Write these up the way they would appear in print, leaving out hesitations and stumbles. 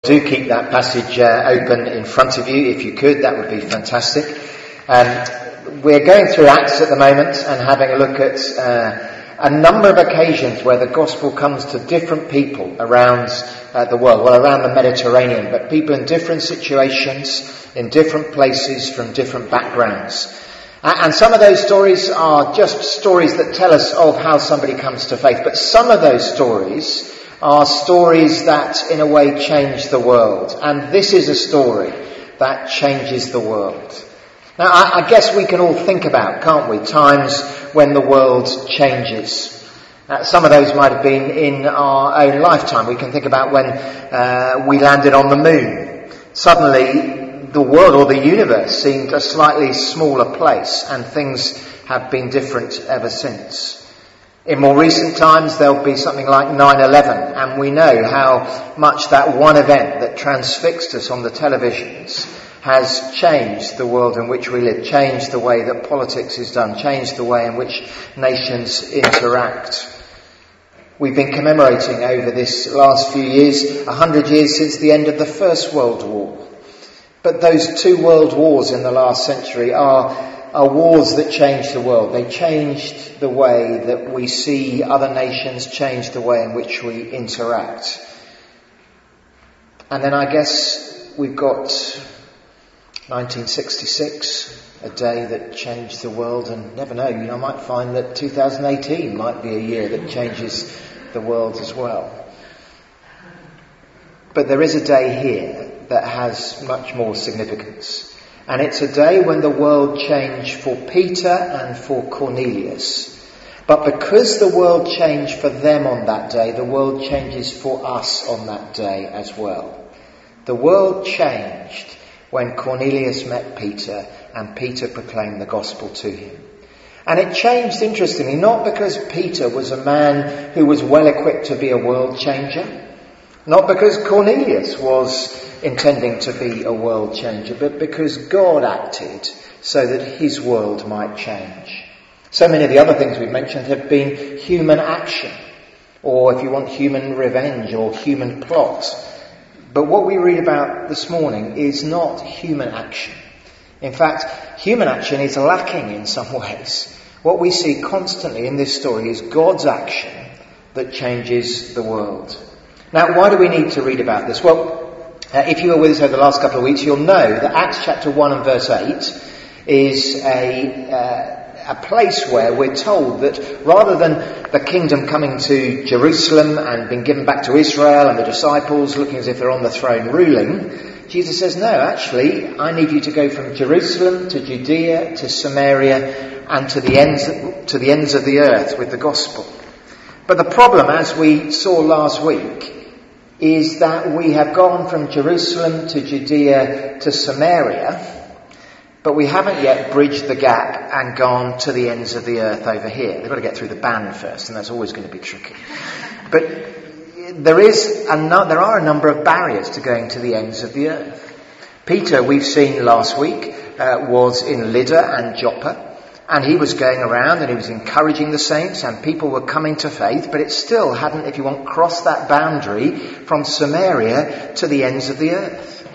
Do keep that passage open in front of you. If you could, that would be fantastic. We're going through Acts at the moment and having a look at a number of occasions where the gospel comes to different people around the world, well, around the Mediterranean, but people in different situations, in different places, from different backgrounds. And some of those stories are just stories that tell us of how somebody comes to faith, but some of those stories are stories that in a way change the world. And this is a story that changes the world. Now, I guess we can all think about, can't we, times when the world changes. Some of those might have been in our own lifetime. We can think about when we landed on the moon. Suddenly, the world or the universe seemed a slightly smaller place, and things have been different ever since. In more recent times, there'll be something like 9/11, and we know how much that one event that transfixed us on the televisions has changed the world in which we live, changed the way that politics is done, changed the way in which nations interact. We've been commemorating over this last few years, 100 years since the end of the First World War. But those two world wars in the last century are wars that changed the world. They changed the way that we see other nations, changed the way in which we interact. And then I guess we've got 1966, a day that changed the world, and never know, I might find that 2018 might be a year that changes the world as well. But there is a day here that has much more significance. And it's a day when the world changed for Peter and for Cornelius. But because the world changed for them on that day, the world changes for us on that day as well. The world changed when Cornelius met Peter and Peter proclaimed the gospel to him. And it changed, interestingly, not because Peter was a man who was well equipped to be a world changer, not because Cornelius was intending to be a world changer, but because God acted so that his world might change. So many of the other things we've mentioned have been human action, or if you want, human revenge or human plot. But what we read about this morning is not human action. In fact, human action is lacking in some ways. What we see constantly in this story is God's action that changes the world. Now, why do we need to read about this? Well, if you were with us over the last couple of weeks, you'll know that Acts chapter 1 and verse 8 is a place where we're told that rather than the kingdom coming to Jerusalem and being given back to Israel and the disciples looking as if they're on the throne ruling, Jesus says, no, actually, I need you to go from Jerusalem to Judea to Samaria and to the ends of the earth with the gospel. But the problem, as we saw last week, is that we have gone from Jerusalem to Judea to Samaria, but we haven't yet bridged the gap and gone to the ends of the earth over here. They've got to get through the band first, and that's always going to be tricky. But there are a number of barriers to going to the ends of the earth. Peter, we've seen last week, was in Lydda and Joppa. And he was going around and he was encouraging the saints and people were coming to faith, but it still hadn't, if you want, crossed that boundary from Samaria to the ends of the earth.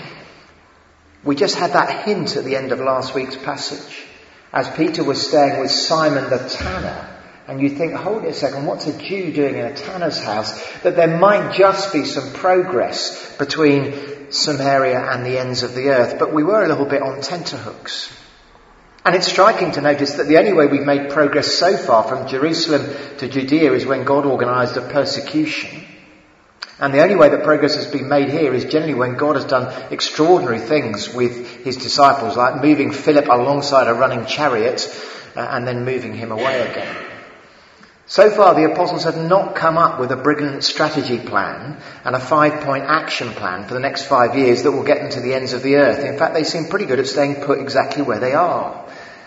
We just had that hint at the end of last week's passage, as Peter was staying with Simon the tanner. And you think, hold it a second, what's a Jew doing in a tanner's house? That there might just be some progress between Samaria and the ends of the earth. But we were a little bit on tenterhooks. And it's striking to notice that the only way we've made progress so far from Jerusalem to Judea is when God organised a persecution. And the only way that progress has been made here is generally when God has done extraordinary things with his disciples, like moving Philip alongside a running chariot and then moving him away again. So far, the apostles have not come up with a brilliant strategy plan and a 5-point action plan for the next 5 years that will get them to the ends of the earth. In fact, they seem pretty good at staying put exactly where they are.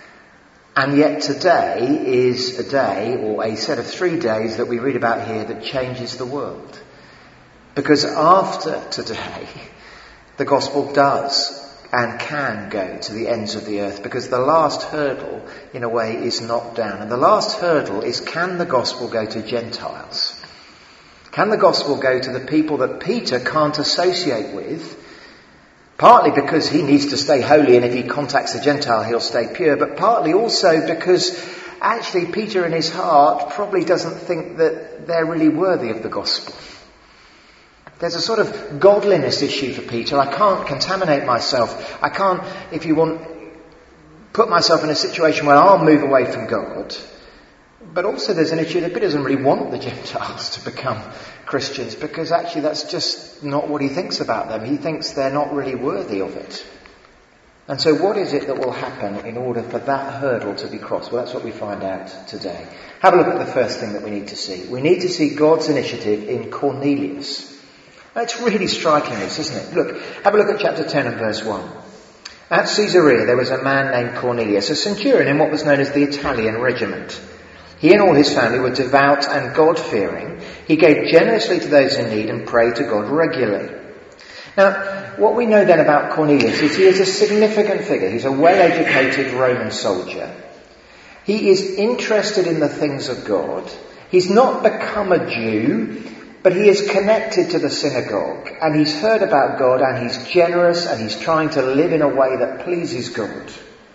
And yet today is a day, or a set of 3 days that we read about here that changes the world. Because after today, the gospel does and can go to the ends of the earth, because the last hurdle, in a way, is knocked down. And the last hurdle is, can the gospel go to Gentiles? Can the gospel go to the people that Peter can't associate with? Partly because he needs to stay holy, and if he contacts the Gentile, he'll stay pure. But partly also because actually Peter in his heart probably doesn't think that they're really worthy of the gospel. There's a sort of godliness issue for Peter. I can't contaminate myself. I can't, if you want, put myself in a situation where I'll move away from God. But also there's an issue that Peter doesn't really want the Gentiles to become Christians, because actually that's just not what he thinks about them. He thinks they're not really worthy of it. And so what is it that will happen in order for that hurdle to be crossed? Well, that's what we find out today. Have a look at the first thing that we need to see. We need to see God's initiative in Cornelius. Now, it's really striking this, isn't it? Look, have a look at chapter 10 and verse 1. At Caesarea there was a man named Cornelius, a centurion in what was known as the Italian regiment. He and all his family were devout and God-fearing. He gave generously to those in need and prayed to God regularly. Now, what we know then about Cornelius is he is a significant figure. He's a well-educated Roman soldier. He is interested in the things of God. He's not become a Jew, but he is connected to the synagogue, and he's heard about God, and he's generous, and he's trying to live in a way that pleases God.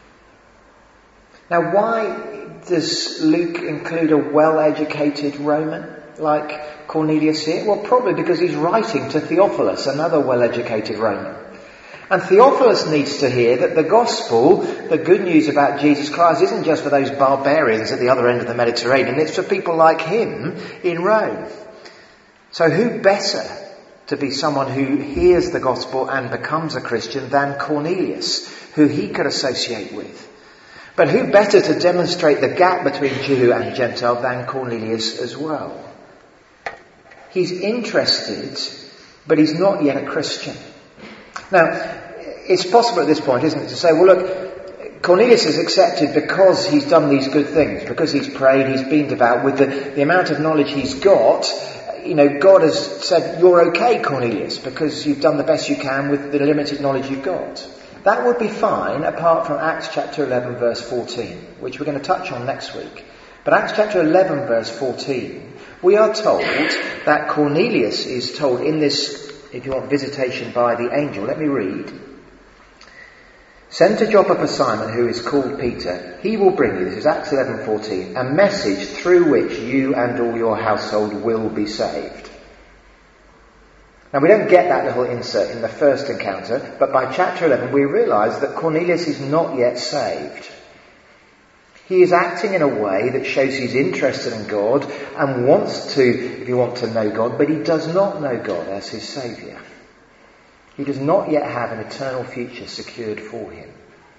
Now, why does Luke include a well-educated Roman like Cornelius here? Well, probably because he's writing to Theophilus, another well-educated Roman. And Theophilus needs to hear that the gospel, the good news about Jesus Christ, isn't just for those barbarians at the other end of the Mediterranean. It's for people like him in Rome. So who better to be someone who hears the gospel and becomes a Christian than Cornelius, who he could associate with? But who better to demonstrate the gap between Jew and Gentile than Cornelius as well? He's interested, but he's not yet a Christian. Now, it's possible at this point, isn't it, to say, well, look, Cornelius is accepted because he's done these good things, because he's prayed, he's been devout. With the amount of knowledge he's got, God has said, you're okay, Cornelius, because you've done the best you can with the limited knowledge you've got. That would be fine, apart from Acts chapter 11, verse 14, which we're going to touch on next week. But Acts chapter 11, verse 14, we are told that Cornelius is told in this, if you want, visitation by the angel. Let me read. Send to Joppa for Simon, who is called Peter. He will bring you, this is Acts 11:14, a message through which you and all your household will be saved. Now, we don't get that little insert in the first encounter, but by chapter 11 we realise that Cornelius is not yet saved. He is acting in a way that shows he's interested in God and wants to, if you want to know God, but he does not know God as his Saviour. He does not yet have an eternal future secured for him.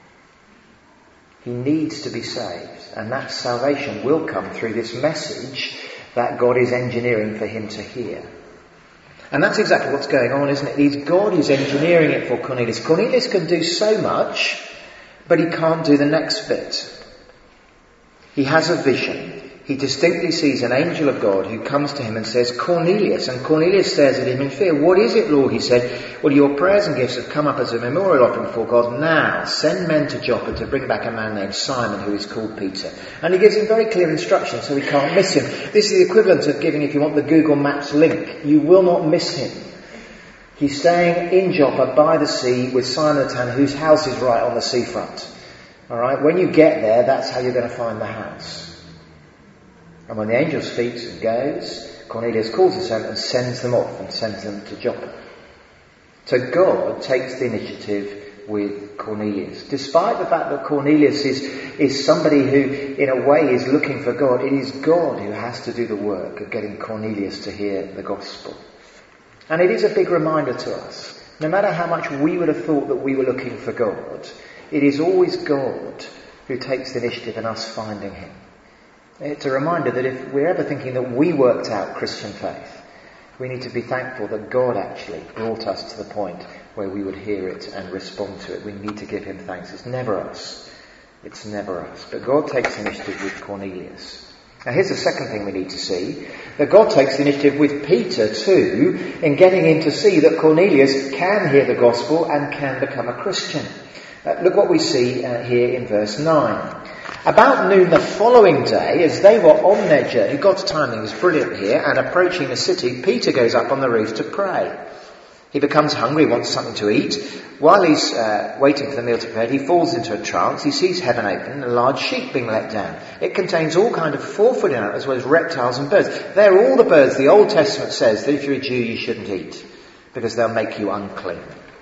He needs to be saved, and that salvation will come through this message that God is engineering for him to hear. And that's exactly what's going on, isn't it? God is engineering it for Cornelius. Cornelius can do so much, but he can't do the next bit. He has a vision. He distinctly sees an angel of God who comes to him and says, Cornelius. And Cornelius stares at him in fear. What is it, Lord? He said, well, your prayers and gifts have come up as a memorial offering before God. Now, send men to Joppa to bring back a man named Simon, who is called Peter. And he gives him very clear instructions so he can't miss him. This is the equivalent of giving, if you want, the Google Maps link. You will not miss him. He's staying in Joppa by the sea with Simon the Tanner, whose house is right on the seafront. All right, when you get there, that's how you're going to find the house. And when the angel speaks and goes, Cornelius calls his servant and sends them off and sends them to Joppa. So God takes the initiative with Cornelius. Despite the fact that Cornelius is somebody who, in a way, is looking for God, it is God who has to do the work of getting Cornelius to hear the gospel. And it is a big reminder to us. No matter how much we would have thought that we were looking for God, it is always God who takes the initiative in us finding him. It's a reminder that if we're ever thinking that we worked out Christian faith, we need to be thankful that God actually brought us to the point where we would hear it and respond to it. We need to give him thanks. It's never us. It's never us. But God takes initiative with Cornelius. Now here's the second thing we need to see. That God takes the initiative with Peter too, in getting him to see that Cornelius can hear the gospel and can become a Christian. Look what we see here in verse 9. About noon the following day, as they were on their journey, God's timing is brilliant here, and approaching the city, Peter goes up on the roof to pray. He becomes hungry, wants something to eat. While he's waiting for the meal to prepare, he falls into a trance. He sees heaven open and a large sheet being let down. It contains all kind of 4-foot animals as well as reptiles and birds. They're all the birds the Old Testament says that if you're a Jew you shouldn't eat, because they'll make you unclean.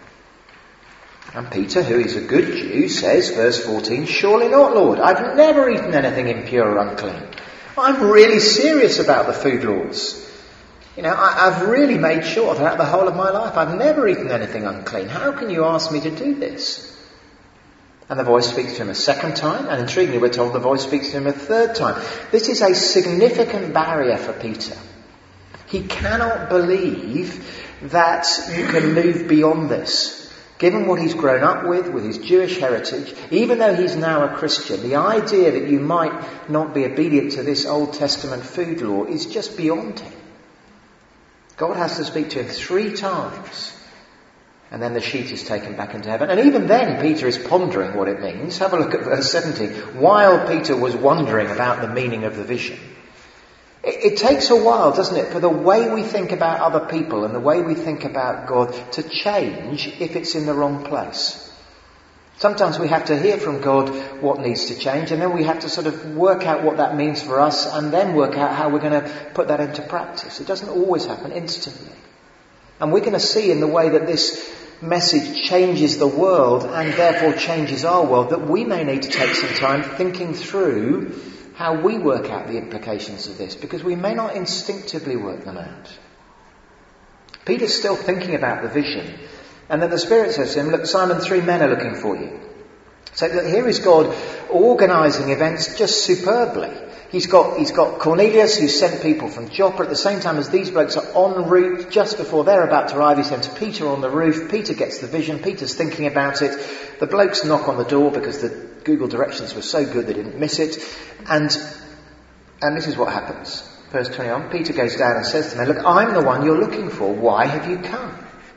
And Peter, who is a good Jew, says, verse 14, "Surely not, Lord. I've never eaten anything impure or unclean. I'm really serious about the food laws. I've really made sure throughout the whole of my life I've never eaten anything unclean. How can you ask me to do this?" And the voice speaks to him a second time, and intriguingly we're told the voice speaks to him a third time. This is a significant barrier for Peter. He cannot believe that you can move beyond this. Given what he's grown up with his Jewish heritage, even though he's now a Christian, the idea that you might not be obedient to this Old Testament food law is just beyond him. God has to speak to him 3 times, and then the sheet is taken back into heaven. And even then, Peter is pondering what it means. Have a look at verse 17. While Peter was wondering about the meaning of the vision. It takes a while, doesn't it, for the way we think about other people and the way we think about God to change if it's in the wrong place. Sometimes we have to hear from God what needs to change, and then we have to sort of work out what that means for us and then work out how we're going to put that into practice. It doesn't always happen instantly. And we're going to see in the way that this message changes the world and therefore changes our world that we may need to take some time thinking through how we work out the implications of this, because we may not instinctively work them out. Peter's still thinking about the vision, and then the Spirit says to him, "Look, Simon, 3 men are looking for you." So look, here is God organising events just superbly. He's got Cornelius, who sent people from Joppa at the same time as these blokes are en route. Just before they're about to arrive, he sends Peter on the roof. Peter gets the vision. Peter's thinking about it. The blokes knock on the door because the Google directions were so good they didn't miss it. And this is what happens. Verse 21, Peter goes down and says to them, "Look, I'm the one you're looking for. Why have you come?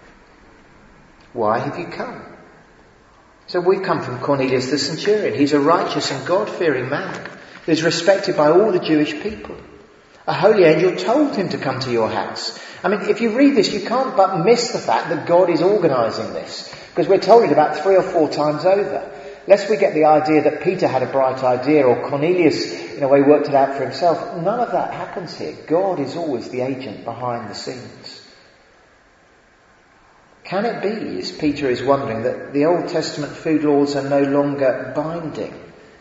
Why have you come?" So we've come from Cornelius the centurion. He's a righteous and God-fearing man who is respected by all the Jewish people. A holy angel told him to come to your house. I mean, if you read this, you can't but miss the fact that God is organising this, because we're told it about 3 or 4 times over. Lest we get the idea that Peter had a bright idea or Cornelius, in a way, worked it out for himself. None of that happens here. God is always the agent behind the scenes. Can it be, as Peter is wondering, that the Old Testament food laws are no longer binding?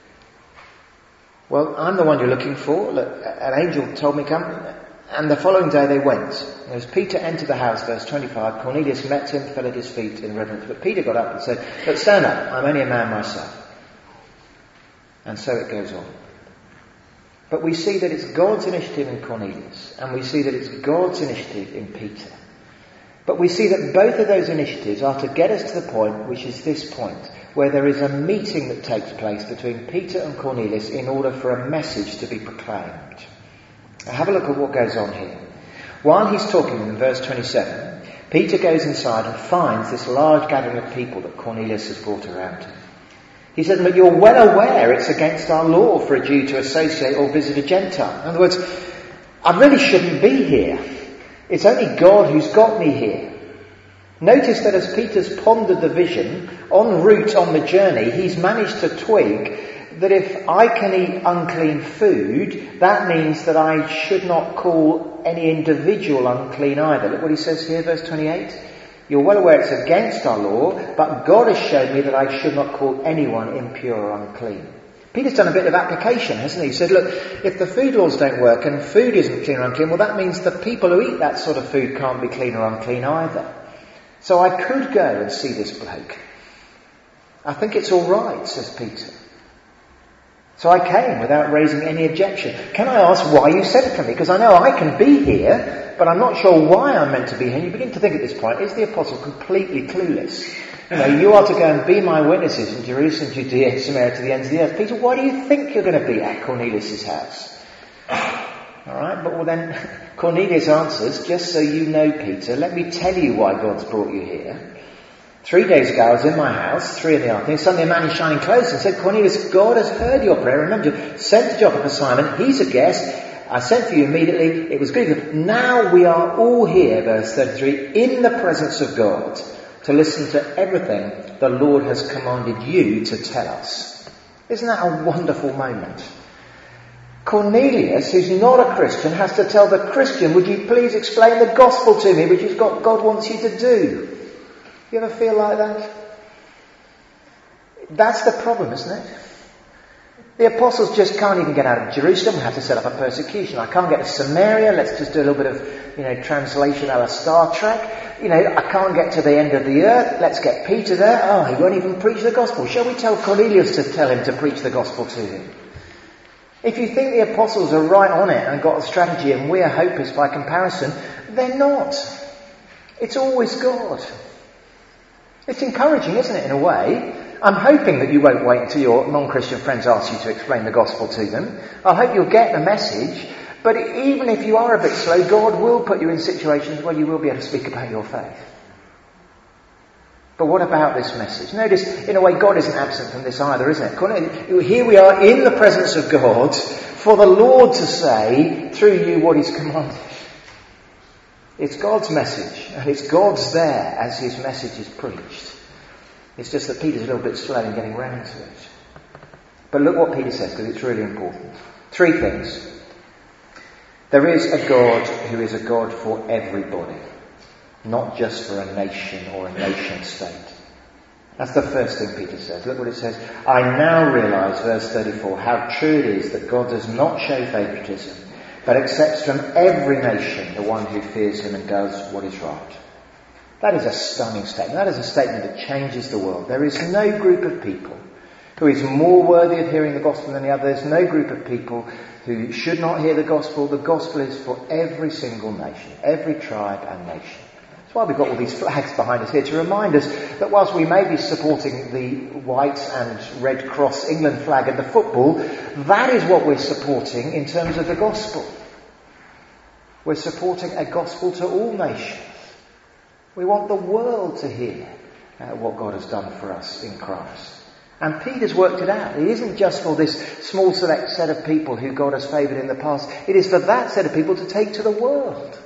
Well, I'm the one you're looking for. Look, an angel told me come. And the following day they went. And as Peter entered the house, verse 25, Cornelius met him, fell at his feet in reverence. But Peter got up and said, "Look, stand up. I'm only a man myself." And so it goes on. But we see that it's God's initiative in Cornelius, and we see that it's God's initiative in Peter. But we see that both of those initiatives are to get us to the point, which is this point, where there is a meeting that takes place between Peter and Cornelius in order for a message to be proclaimed. Now have a look at what goes on here. While he's talking in verse 27, Peter goes inside and finds this large gathering of people that Cornelius has brought around him. He says, "But you're well aware it's against our law for a Jew to associate or visit a Gentile." In other words, I really shouldn't be here. It's only God who's got me here. Notice that as Peter's pondered the vision, en route on the journey, he's managed to twig that if I can eat unclean food, that means that I should not call any individual unclean either. Look what he says here, verse 28. "You're well aware it's against our law, but God has shown me that I should not call anyone impure or unclean." Peter's done a bit of application, hasn't he? He said, look, if the food laws don't work and food isn't clean or unclean, well, that means the people who eat that sort of food can't be clean or unclean either. So I could go and see this bloke. I think it's all right, says Peter. So I came without raising any objection. Can I ask why you sent for me? Because I know I can be here, but I'm not sure why I'm meant to be here. And you begin to think at this point, is the apostle completely clueless? You are to go and be my witnesses in Jerusalem, Judea, Samaria, to the ends of the earth. Peter, why do you think you're going to be at Cornelius' house? Alright, but well then, Cornelius answers, "Just so you know, Peter, let me tell you why God's brought you here. 3 days ago, I was in my house, 3 PM. Suddenly a man in shining clothes and said, Cornelius, God has heard your prayer. Remember, sent to Joppa for Simon. He's a guest. I sent for you immediately. It was good. Now we are all here, verse 33, in the presence of God to listen to everything the Lord has commanded you to tell us. Isn't that a wonderful moment? Cornelius, who's not a Christian, has to tell the Christian, would you please explain the gospel to me, which is what God wants you to do. You ever feel like that? That's the problem, isn't it? The apostles just can't even get out of Jerusalem. We have to set up a persecution. I can't get to Samaria. Let's just do a little bit of, translation a la Star Trek. I can't get to the end of the earth. Let's get Peter there. Oh, he won't even preach the gospel. Shall we tell Cornelius to tell him to preach the gospel to him? If you think the apostles are right on it and got a strategy and we're hopeless by comparison, they're not. It's always God. It's encouraging, isn't it, in a way? I'm hoping that you won't wait until your non-Christian friends ask you to explain the gospel to them. I hope you'll get the message. But even if you are a bit slow, God will put you in situations where you will be able to speak about your faith. But what about this message? Notice, in a way, God isn't absent from this either, isn't it? Here we are in the presence of God for the Lord to say through you what He's commanded. It's God's message, and it's God's there as His message is preached. It's just that Peter's a little bit slow in getting round to it. But look what Peter says, because it's really important. 3 things. There is a God who is a God for everybody, not just for a nation or a nation state. That's the first thing Peter says. Look what it says. I now realise, verse 34, how true it is that God does not show favouritism, but accepts from every nation the one who fears him and does what is right. That is a stunning statement. That is a statement that changes the world. There is no group of people who is more worthy of hearing the gospel than the other. There's no group of people who should not hear the gospel. The gospel is for every single nation, every tribe and nation. That's why we've got all these flags behind us here to remind us that whilst we may be supporting the white and red cross England flag at the football, that is what we're supporting in terms of the gospel. We're supporting a gospel to all nations. We want the world to hear what God has done for us in Christ. And Peter's worked it out. It isn't just for this small select set of people who God has favoured in the past. It is for that set of people to take to the world.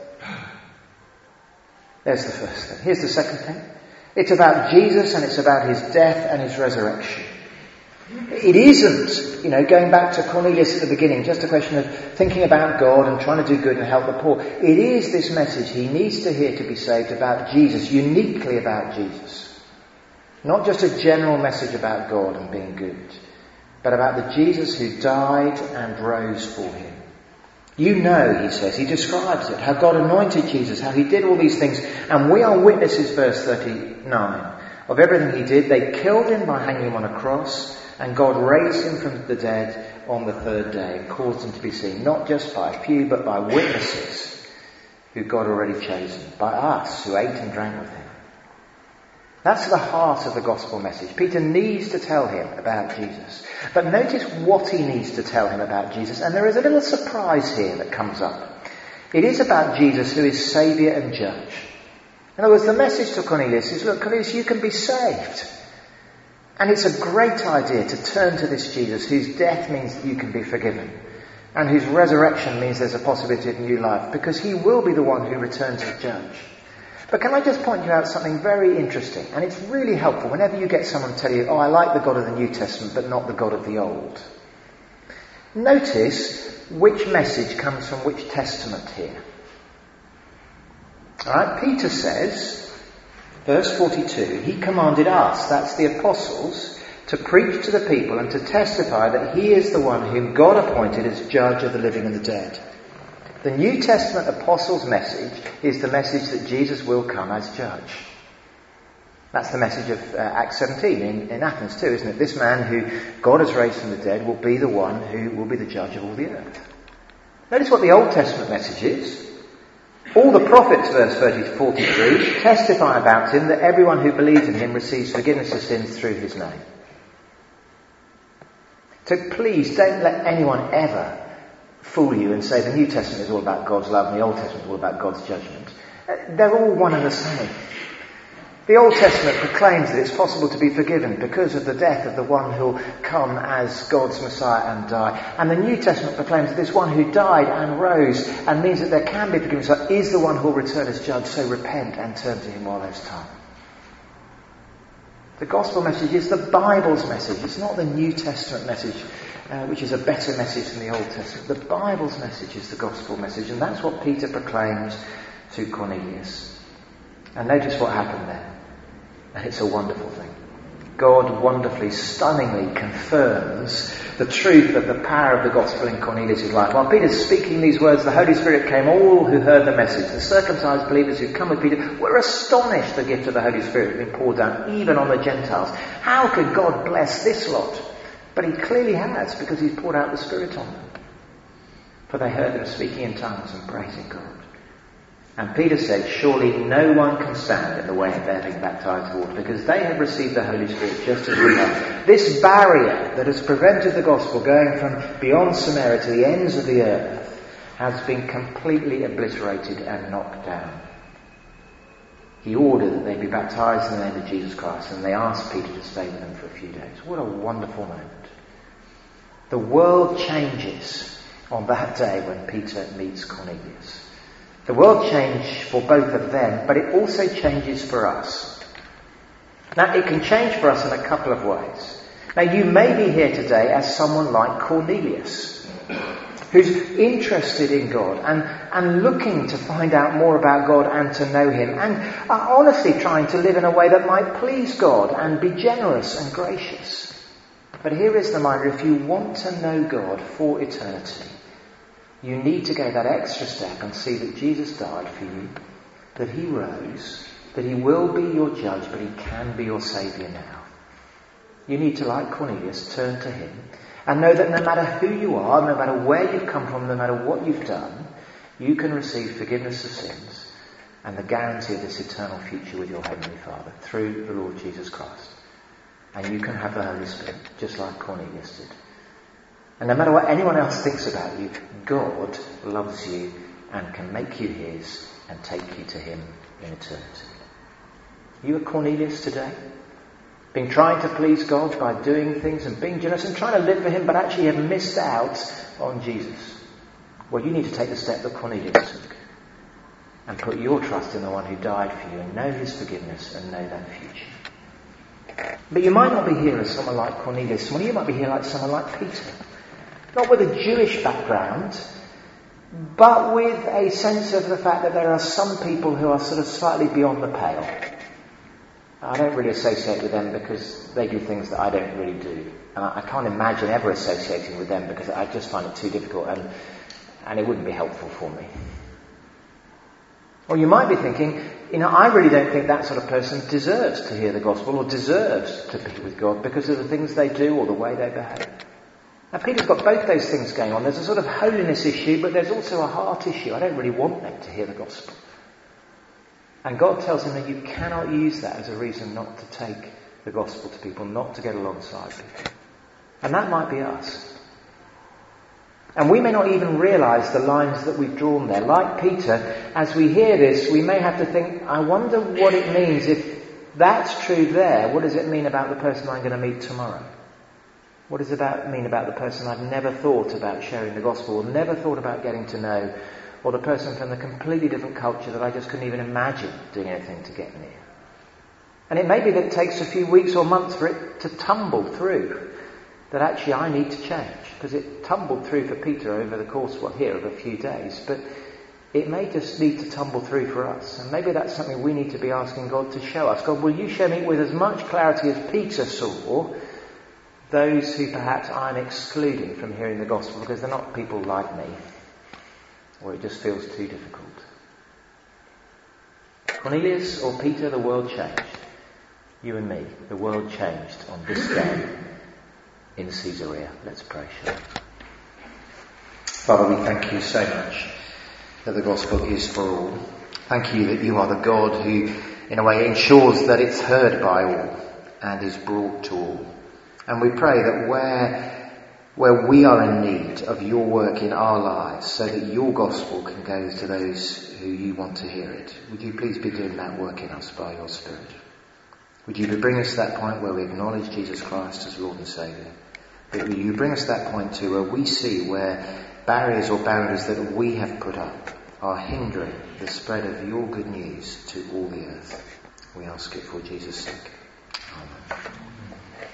There's the first thing. Here's the second thing. It's about Jesus and it's about his death and his resurrection. It isn't, going back to Cornelius at the beginning, just a question of thinking about God and trying to do good and help the poor. It is this message he needs to hear to be saved about Jesus, uniquely about Jesus. Not just a general message about God and being good, but about the Jesus who died and rose for him. You know, he says, he describes it, how God anointed Jesus, how he did all these things, and we are witnesses, verse 39, of everything he did. They killed him by hanging him on a cross, and God raised him from the dead on the 3rd day and caused him to be seen, not just by a few, but by witnesses who God already chosen, by us who ate and drank with him. That's the heart of the gospel message. Peter needs to tell him about Jesus. But notice what he needs to tell him about Jesus. And there is a little surprise here that comes up. It is about Jesus who is Saviour and Judge. In other words, the message to Cornelius is, look, Cornelius, you can be saved. And it's a great idea to turn to this Jesus whose death means that you can be forgiven. And whose resurrection means there's a possibility of new life. Because he will be the one who returns to judge. But can I just point you out something very interesting? And it's really helpful whenever you get someone to tell you, I like the God of the New Testament, but not the God of the Old. Notice which message comes from which testament here. Alright, Peter says, verse 42, he commanded us, that's the apostles, to preach to the people and to testify that he is the one whom God appointed as judge of the living and the dead. The New Testament apostles' message is the message that Jesus will come as judge. That's the message of Acts 17 in Athens too, isn't it? This man who God has raised from the dead will be the one who will be the judge of all the earth. Notice what the Old Testament message is. All the prophets, verse 43, testify about him that everyone who believes in him receives forgiveness of sins through his name. So please don't let anyone ever fool you and say the New Testament is all about God's love and the Old Testament is all about God's judgment. They're all one and the same. The Old Testament proclaims that it's possible to be forgiven because of the death of the one who'll come as God's Messiah and die. And the New Testament proclaims that this one who died and rose and means that there can be forgiveness is the one who'll return as judge. So repent and turn to him while there's time. The gospel message is the Bible's message. It's not the New Testament message, which is a better message than the Old Testament. The Bible's message is the gospel message, and that's what Peter proclaims to Cornelius. And notice what happened there. And it's a wonderful thing. God wonderfully, stunningly confirms the truth of the power of the gospel in Cornelius' life. While Peter's speaking these words, the Holy Spirit came. All who heard the message, the circumcised believers who'd come with Peter, were astonished the gift of the Holy Spirit had been poured down, even on the Gentiles. How could God bless this lot? But he clearly has, because he's poured out the Spirit on them. For they heard them speaking in tongues and praising God. And Peter said, surely no one can stand in the way of their being baptized with water, because they have received the Holy Spirit just as we have. This barrier that has prevented the gospel going from beyond Samaria to the ends of the earth has been completely obliterated and knocked down. He ordered that they be baptized in the name of Jesus Christ, and they asked Peter to stay with them for a few days. What a wonderful moment. The world changes on that day when Peter meets Cornelius. The world changed for both of them, but it also changes for us. Now, it can change for us in a couple of ways. Now, you may be here today as someone like Cornelius, who's interested in God and looking to find out more about God and to know him, and are honestly trying to live in a way that might please God and be generous and gracious. But here is the reminder: if you want to know God for eternity, you need to go that extra step and see that Jesus died for you, that he rose, that he will be your judge, but he can be your saviour now. You need to, like Cornelius, turn to him and know that no matter who you are, no matter where you've come from, no matter what you've done, you can receive forgiveness of sins and the guarantee of this eternal future with your Heavenly Father through the Lord Jesus Christ. And you can have the Holy Spirit, just like Cornelius did. And no matter what anyone else thinks about you, God loves you and can make you his and take you to him in eternity. You are Cornelius today? Been trying to please God by doing things and being generous and trying to live for him, but actually have missed out on Jesus. Well, you need to take the step that Cornelius took and put your trust in the one who died for you and know his forgiveness and know that future. But you might not be here as someone like Cornelius. Some of you might be here like someone like Peter. Not with a Jewish background, but with a sense of the fact that there are some people who are sort of slightly beyond the pale. I don't really associate with them because they do things that I don't really do. And I can't imagine ever associating with them because I just find it too difficult and it wouldn't be helpful for me. Or you might be thinking, I really don't think that sort of person deserves to hear the gospel or deserves to be with God because of the things they do or the way they behave. Now, Peter's got both those things going on. There's a sort of holiness issue, but there's also a heart issue. I don't really want them to hear the gospel. And God tells him that you cannot use that as a reason not to take the gospel to people, not to get alongside people. And that might be us. And we may not even realise the lines that we've drawn there. Like Peter, as we hear this, we may have to think, I wonder what it means if that's true there. What does it mean about the person I'm going to meet tomorrow? What does it mean about the person I've never thought about sharing the gospel or never thought about getting to know, or the person from a completely different culture that I just couldn't even imagine doing anything to get near? And it may be that it takes a few weeks or months for it to tumble through, that actually I need to change, because it tumbled through for Peter over the course, of a few days, but it may just need to tumble through for us. And maybe that's something we need to be asking God to show us. God, will you show me with as much clarity as Peter saw those who perhaps I'm excluding from hearing the gospel because they're not people like me, or it just feels too difficult. Cornelius or Peter, the world changed. You and me, the world changed on this day in Caesarea. Let's pray, shall we? Father, we thank you so much that the gospel is for all. Thank you that you are the God who, in a way, ensures that it's heard by all and is brought to all. And we pray that where we are in need of your work in our lives so that your gospel can go to those who you want to hear it, would you please be doing that work in us by your Spirit? Would you bring us to that point where we acknowledge Jesus Christ as Lord and Saviour? Would you bring us to that point too where we see where barriers or boundaries that we have put up are hindering the spread of your good news to all the earth? We ask it for Jesus' sake.